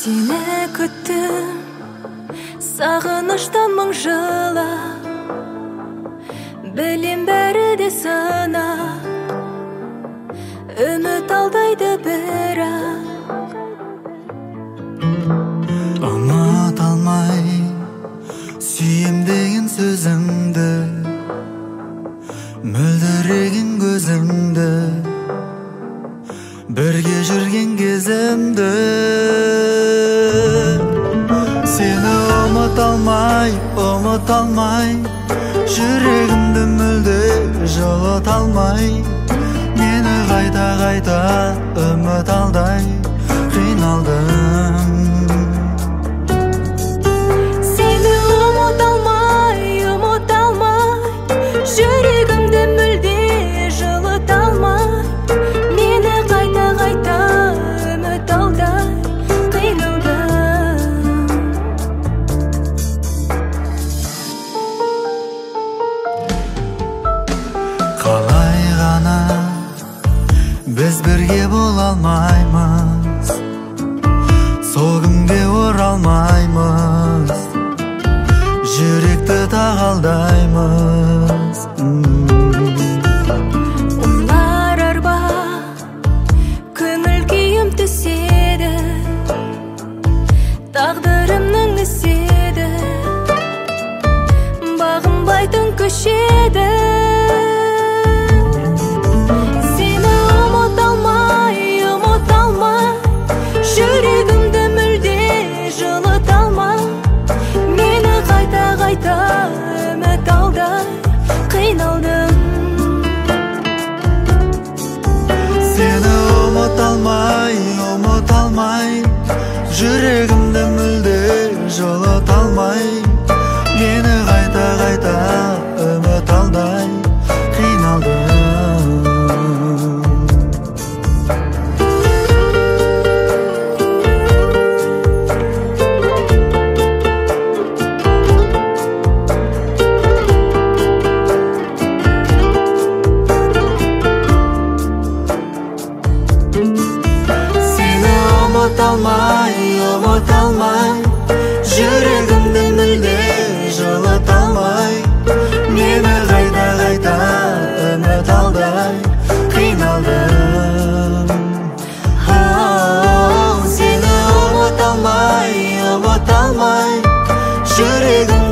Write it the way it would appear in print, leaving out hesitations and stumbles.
Сені күттім сағыныштан мың жылы, білем бәрі де сынақ, үміт алдайды бірақ. Ұмыт алмай сүйем деген сөзіңді, мөлдіреген көзіңді, бірге жүрген кезімді. Сені ұмыт алмай, жүрегімді мүлде жылыта алмай, мені қайта үміт алдай қиналдым. Сені ұмыт алмай, жүрегімді мүлде жылыта алмай, мені қайта үміт алдай қиналдым. Қалай ғана біз бірге бола алмаймыз, сол күнге оралмаймыз, жүректі тағалдаймыз. Олар арба, көңіл күйім түседі, тағдырымның іседі, бағынбайтын көшеді. Сені ұмыт алмай, жүрегімді мүлде жылыта алмай, мені қайта үміт алдай қиналдым. Сені ұмыт алмай, жүрегімді мүлде жылыта алмай, мені қайта үміт алдай қиналдым. Ұмыт алмай, жүрегімді мүлде жылыта алмай, мені қайта үміт алдай қиналдым. Сені ұмыт алмай, жүрегім